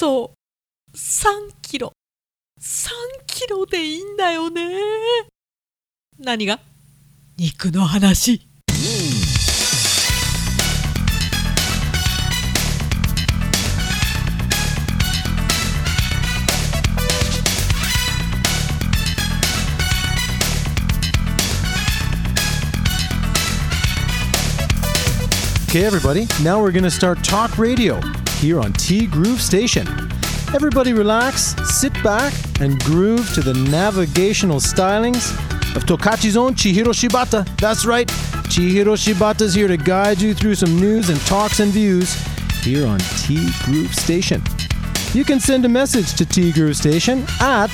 そう3キロでいいんだよね。何が？肉の話。 Okay, everybody, now we're going to start talk radio here on T Groove Station. Everybody relax, sit back, and groove to the navigational stylings of Tokachi's own Chihiro Shibata. That's right, Chihiro Shibata's here to guide you through some news and talks and views here on T Groove Station. You can send a message to T Groove Station at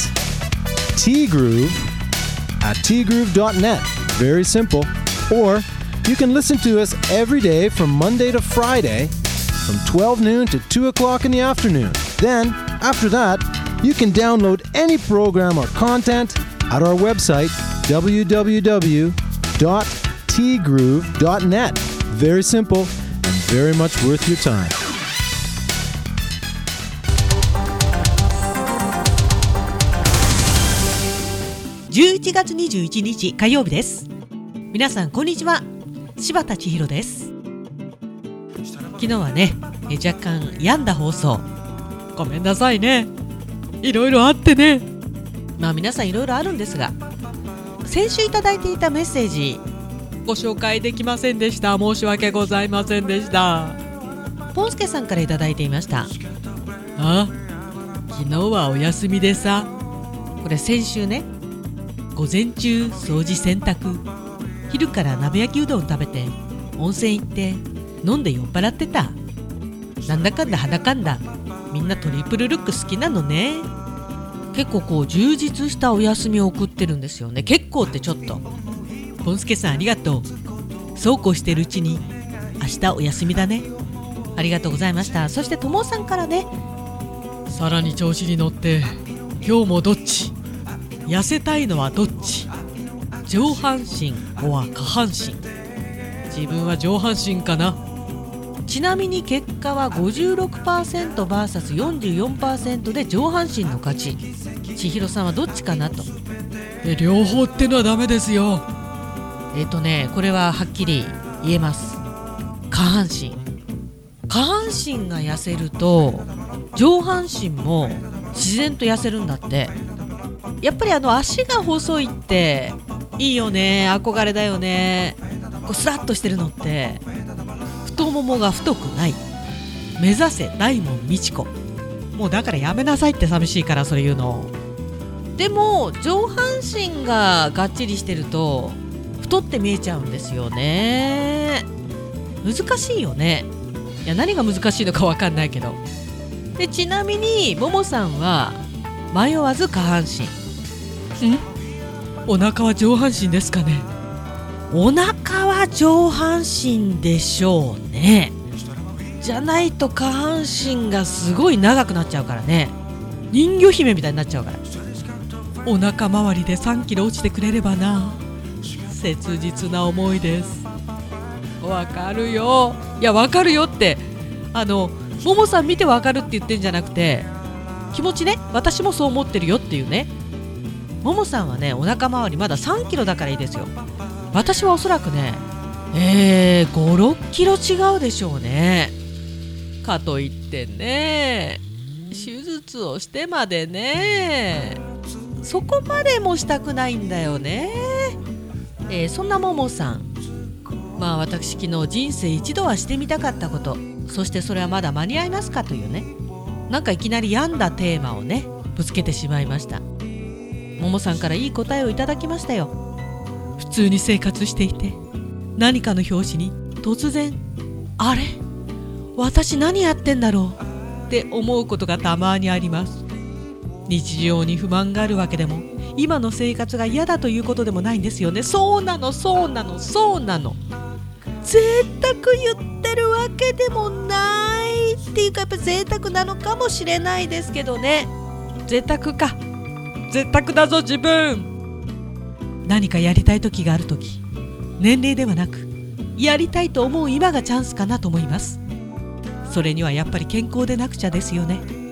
tgroove@tgroove.net. Very simple. Or you can listen to us every day from Monday to Friday from 12 noon to 2 o'clock in the afternoon. Then, after that, you can download any program or content at our website, www.tgroove.net. Very simple and very much worth your time. 11月21日火曜日です。皆さんこんにちは。柴田千尋です。昨日はね、若干病んだ放送、ごめんなさいね。いろいろあってね。皆さんいろいろあるんですが、先週いただいていたメッセージご紹介できませんでした。申し訳ございませんでした。ポンスケさんからいただいていました。昨日はお休みでさ。これ先週ね、午前中掃除洗濯、昼から鍋焼きうどん食べて温泉行って飲んで酔っ払ってた。なんだかんだ肌かんだ、みんなトリプルルック好きなのね。結構充実したお休みを送ってるんですよね。結構ってちょっと、ポンスケさんありがとう。そうこうしてるうちに明日お休みだね。ありがとうございました。そしてともさんからね、さらに調子に乗って今日もどっち、痩せたいのはどっち、上半身は下半身。自分は上半身かな。ちなみに結果は 56%vs44% で上半身の勝ち。千尋さんはどっちかなと。両方ってのはダメですよ。これははっきり言えます。下半身が痩せると上半身も自然と痩せるんだって。やっぱり足が細いっていいよね。憧れだよね。スラッとしてるのって太ももが太くない。目指せ大門みち子。もうだからやめなさいって、寂しいからそれ言うの。でも上半身ががっちりしてると太って見えちゃうんですよね。難しいよね。いや、何が難しいのか分かんないけど。でちなみにももさんは迷わず下半身。お腹は上半身ですかね。お腹は上半身でしょうね。じゃないと下半身がすごい長くなっちゃうからね。人魚姫みたいになっちゃうから。お腹周りで3キロ落ちてくれればな。切実な思いです。わかるよ。いや、わかるよって、ももさん見てわかるって言ってんじゃなくて、気持ちね、私もそう思ってるよっていうね。ももさんはね、お腹周りまだ3キロだからいいですよ。私はおそらくね、5、6キロ違うでしょうね。かといってね、手術をしてまでね、そこまでもしたくないんだよね。そんなももさん、私昨日人生一度はしてみたかったこと、そしてそれはまだ間に合いますかというね、なんかいきなり病んだテーマをねぶつけてしまいました。ももさんからいい答えをいただきましたよ。普通に生活していて、何かの拍子に突然、あれ、私何やってんだろうって思うことがたまにあります。日常に不満があるわけでも、今の生活が嫌だということでもないんですよね。そうなの。贅沢言ってるわけでもないっていうか、やっぱ贅沢なのかもしれないですけどね。贅沢か、贅沢だぞ自分。何かやりたい時がある時、年齢ではなくやりたいと思う今がチャンスかなと思います。それにはやっぱり健康でなくちゃですよね。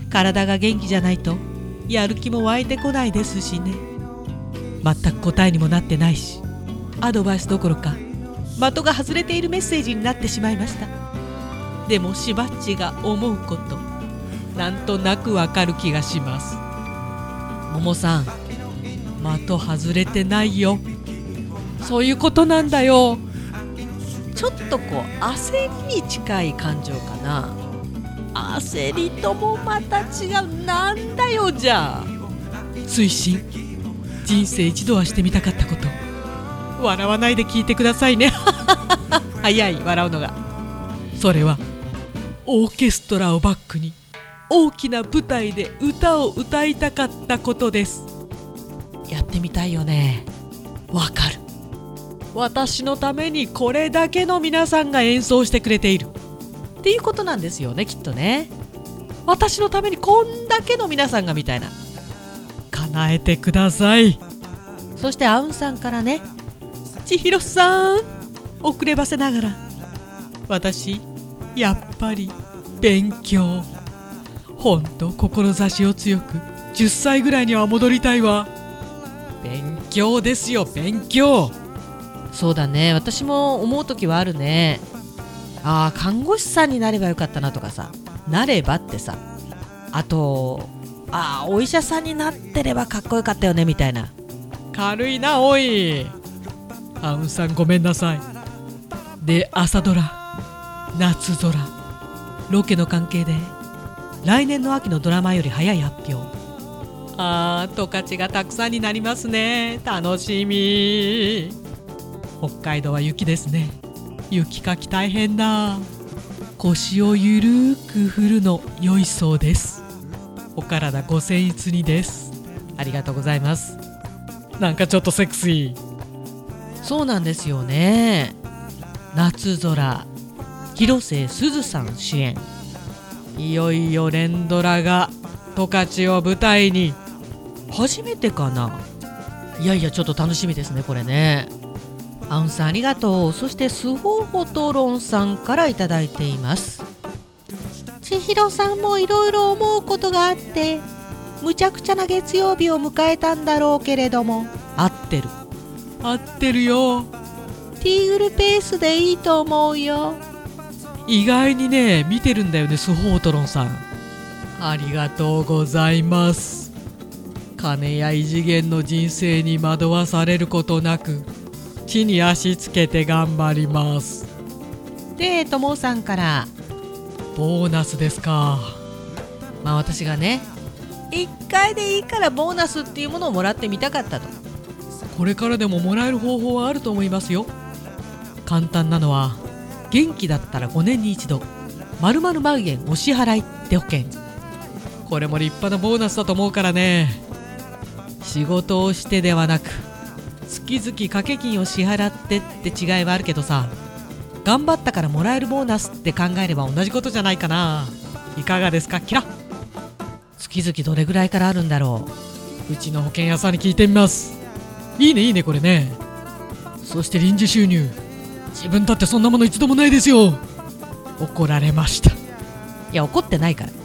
体が元気じゃないとやる気も湧いてこないですしね。全く答えにもなってないし、アドバイスどころか的が外れているメッセージになってしまいました。でもしばっちが思うこと、なんとなくわかる気がします。ももさん、的外れてないよ。そういうことなんだよ。ちょっと焦りに近い感情かな。焦りともまた違う。なんだよじゃあ。推進、人生一度はしてみたかったこと。笑わないで聞いてくださいね。早い、笑うのが。それはオーケストラをバックに大きな舞台で歌を歌いたかったことです。やってみたいよね。わかる。私のためにこれだけの皆さんが演奏してくれているっていうことなんですよね、きっとね。私のためにこんだけの皆さんがみたいな。叶えてください。そしてアウンさんからね、千尋さん、遅ればせながら、私やっぱり勉強、ほんと志を強く10歳ぐらいには戻りたいわ。勉強ですよ、勉強。そうだね、私も思う時はあるね。看護師さんになればよかったなとかさ、なればってさ、あとお医者さんになってればかっこよかったよねみたいな。軽いな、おい。アウンさんごめんなさい。で、朝ドラ、夏空、ロケの関係で来年の秋のドラマより早い発表。十勝がたくさんになりますね。楽しみ。北海道は雪ですね。雪かき大変だ。腰をゆるーく振るの良いそうです。お体ご僭越にです。ありがとうございます。なんかちょっとセクシー。そうなんですよね。夏空、広瀬すずさん主演。いよいよ連ドラが十勝を舞台に。初めてかな。いやいや、ちょっと楽しみですね、これね。アウンさんありがとう。そしてスホーホトロンさんからいただいています。千尋さんもいろいろ思うことがあってむちゃくちゃな月曜日を迎えたんだろうけれども、合ってる合ってるよ。ティーグルペースでいいと思うよ。意外にね、見てるんだよね、スホートロンさん。ありがとうございます。金や異次元の人生に惑わされることなく地に足つけて頑張ります。で、ともさんからボーナスですか。私がね、1回でいいからボーナスっていうものをもらってみたかったと。これからでももらえる方法はあると思いますよ。簡単なのは、元気だったら5年に一度〇〇万円お支払いって保険。これも立派なボーナスだと思うからね。仕事をしてではなく月々掛け金を支払ってって違いはあるけどさ、頑張ったからもらえるボーナスって考えれば同じことじゃないかな。いかがですか、キラ。月々どれぐらいからあるんだろう。うちの保険屋さんに聞いてみます。いいねいいね、これね。そして臨時収入、自分だってそんなもの一度もないですよ。怒られました。いや、怒ってないから。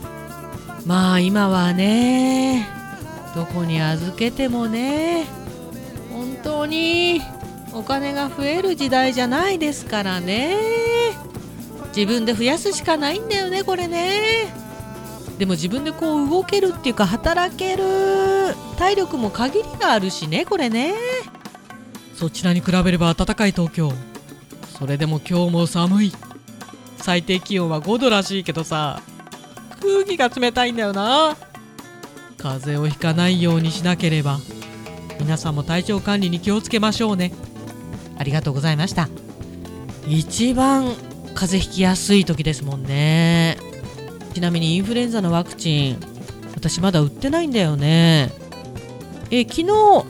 今はね、どこに預けてもね、本当にお金が増える時代じゃないですからね。自分で増やすしかないんだよね、これね。でも自分で動けるっていうか、働ける体力も限りがあるしね、これね。そちらに比べれば暖かい東京。それでも今日も寒い。最低気温は5度らしいけどさ、空気が冷たいんだよな。風邪をひかないようにしなければ。皆さんも体調管理に気をつけましょうね。ありがとうございました。一番風邪ひきやすい時ですもんね。ちなみにインフルエンザのワクチン、私まだ売ってないんだよね。昨日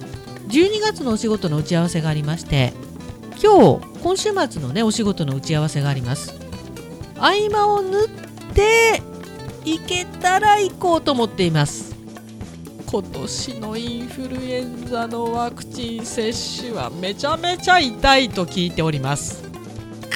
12月のお仕事の打ち合わせがありまして、今週末のね、お仕事の打ち合わせがあります。合間を縫って行けたら行こうと思っています。今年のインフルエンザのワクチン接種はめちゃめちゃ痛いと聞いております。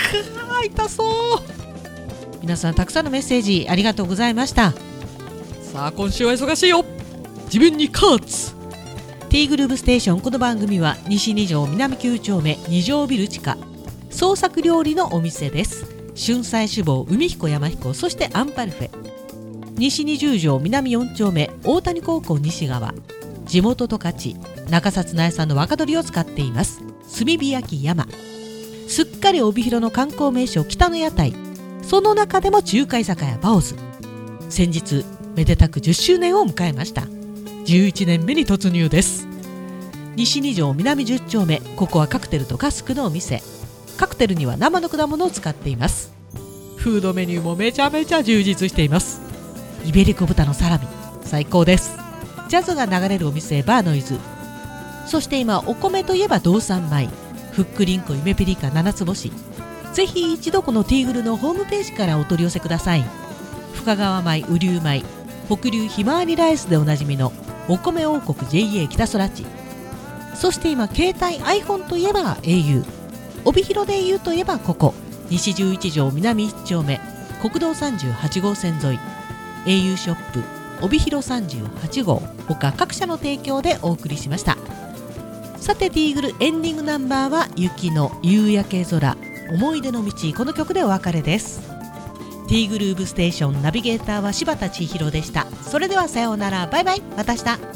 痛そう。皆さんたくさんのメッセージありがとうございました。 さあ今週は忙しいよ。自分に勝つ。ティーグルーブステーション。この番組は西2条南9丁目2条ビル地下創作料理のお店です。春菜志望、海彦山彦、そしてアンパルフェ。西20条南4丁目大谷高校西側、地元十勝中札苗産の若鶏を使っています。炭火焼き山。すっかり帯広の観光名所北の屋台、その中でも中華居酒屋バオズ。先日めでたく10周年を迎えました。11年目に突入です。西2条南10丁目、ここはカクテルとカスクのお店。カクテルには生の果物を使っています。フードメニューもめちゃめちゃ充実しています。イベリコ豚のサラミ最高です。ジャズが流れるお店バーノイズ。そして今お米といえば道産米、ふっくりんこ夢ピリカ7つ星。ぜひ一度このティーグルのホームページからお取り寄せください。深川米、雨竜米、北流ひまわりライスでおなじみのお米王国 JA 北空地。そして今携帯 iPhone といえば au、 帯広でいうといえばここ西11条南1丁目国道38号線沿い au ショップ帯広38号他各社の提供でお送りしました。さてティーグルエンディングナンバーは雪の夕焼け空思い出の道。この曲でお別れです。ティーグルーブステーションナビゲーターは柴田千尋でした。それではさようなら、バイバイ、また明日。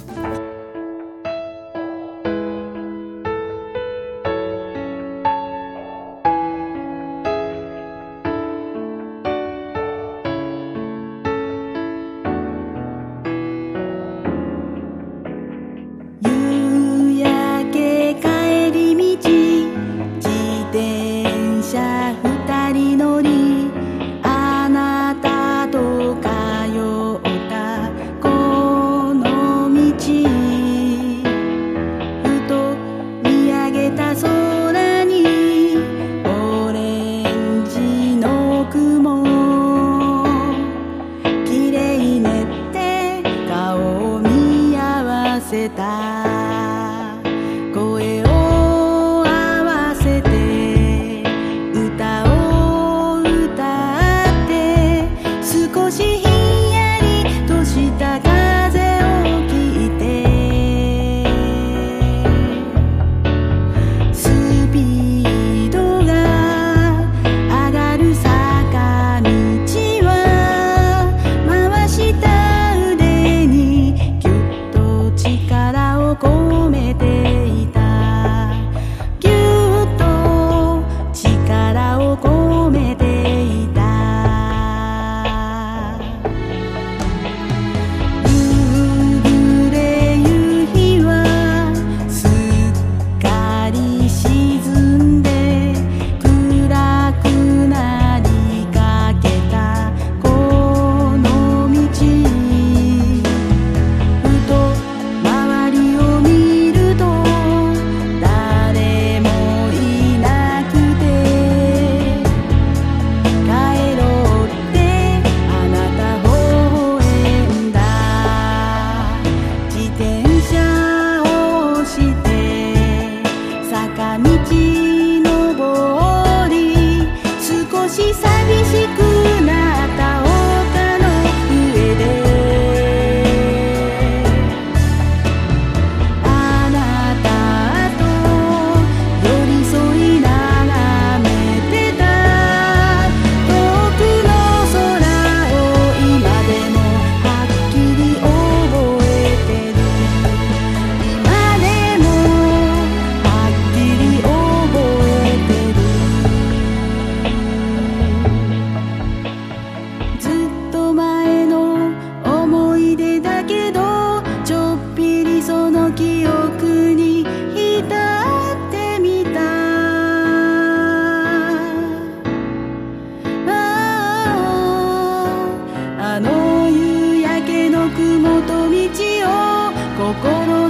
声を合わせて歌を歌って少しひんやりとした風を聞いてスピードが上がる坂道は回した腕にぎゅっと力を込めていたぎゅっと力を込めていた夕暮れ夕日はすっかり沈んで暗くなりかけたこの道ふと周りを見ると誰もいなくて帰ろうってあなた微笑んだ自転車を押して坂道登り少し寂しくなった丘の上であなたと寄り添い眺めてた遠くの空を今でもはっきり覚えてる今でもはっきり覚えてるずっと前の思い出だけどちょっぴりその記憶に浸ってみたあの夕焼けの雲と道を心